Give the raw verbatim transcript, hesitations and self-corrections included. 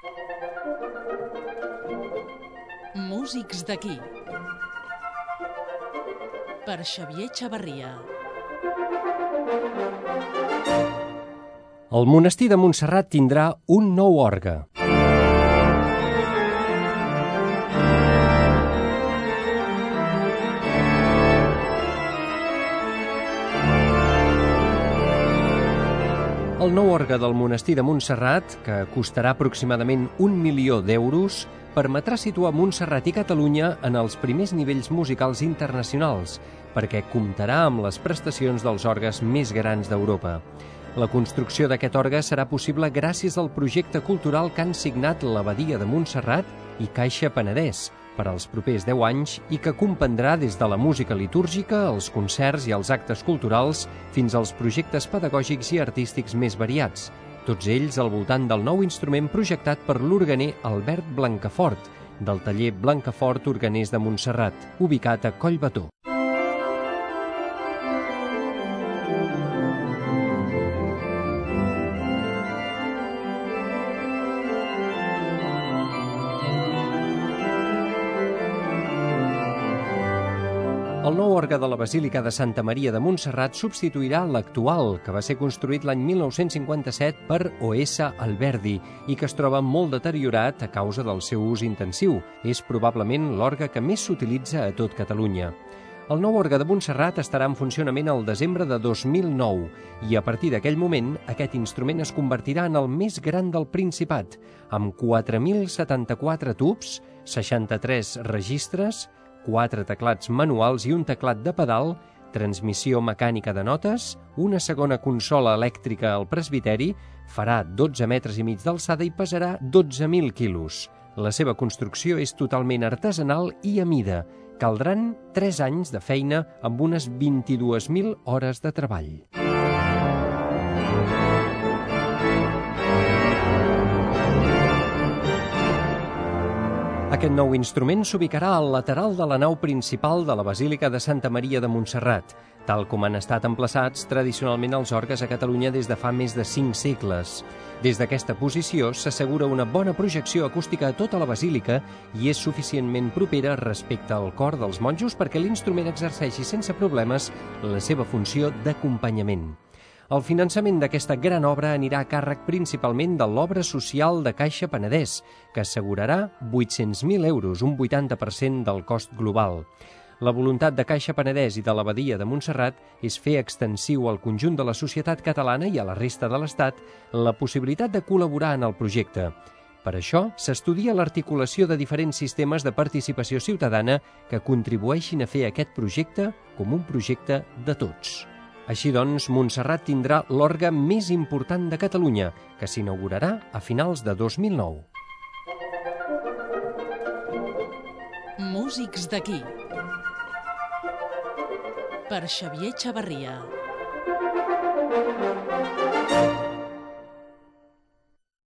Músics d'aquí. Per Xavier Chavarria. El monestir de Montserrat tindrà un nou orgue. El nou orgue del monestir de Montserrat, que costarà aproximadament un milió d'euros, permetrà situar Montserrat i Catalunya en els primers nivells musicals internacionals, perquè comptarà amb les prestacions dels orgues més grans d'Europa. La construcció d'aquest orgue serà possible gràcies al projecte cultural que han signat l'Abadia de Montserrat i Caixa Penedès per als propers deu anys i que comprendrà des de la música litúrgica, els concerts i els actes culturals fins als projectes pedagògics i artístics més variats, tots ells al voltant del nou instrument projectat per l'organer Albert Blancafort, del taller Blancafort Organers de Montserrat, ubicat a Collbató. El nou orgue de la Basílica de Santa Maria de Montserrat substituirà l'actual, que va ser construït l'any mil nou-cents cinquanta-set per O S Alberdi i que es troba molt deteriorat a causa del seu ús intensiu. És probablement l'orgue que més s'utilitza a tot Catalunya. El nou orgue de Montserrat estarà en funcionament el desembre de dos mil nou i a partir d'aquell moment aquest instrument es convertirà en el més gran del Principat, amb quatre mil setanta-quatre tubs, seixanta-tres registres, quatre teclats manuals i un teclat de pedal, transmissió mecànica de notes, una segona consola elèctrica al presbiteri, farà dotze metres i mig d'alçada i pesarà dotze mil quilos. La seva construcció és totalment artesanal i a mida. Caldran tres anys de feina amb unes vint-i-dues mil hores de treball. Aquest nou instrument s'ubicarà al lateral de la nau principal de la Basílica de Santa Maria de Montserrat, tal com han estat emplaçats tradicionalment els orgues a Catalunya des de fa més de cinc segles. Des d'aquesta posició s'assegura una bona projecció acústica a tota la basílica i és suficientment propera respecte al cor dels monjos perquè l'instrument exerceixi sense problemes la seva funció d'acompanyament. El finançament d'aquesta gran obra anirà a càrrec principalment de l'obra social de Caixa Penedès, que assegurarà vuit-cents mil euros, un vuitanta per cent del cost global. La voluntat de Caixa Penedès i de l'Abadia de Montserrat és fer extensiu al conjunt de la societat catalana i a la resta de l'Estat la possibilitat de col·laborar en el projecte. Per això, s'estudia l'articulació de diferents sistemes de participació ciutadana que contribueixin a fer aquest projecte com un projecte de tots. Així doncs, Montserrat tindrà l'orgue més important de Catalunya, que s'inaugurarà a finals de dos mil nou. Músics d'aquí. Per Xavier Chavarria.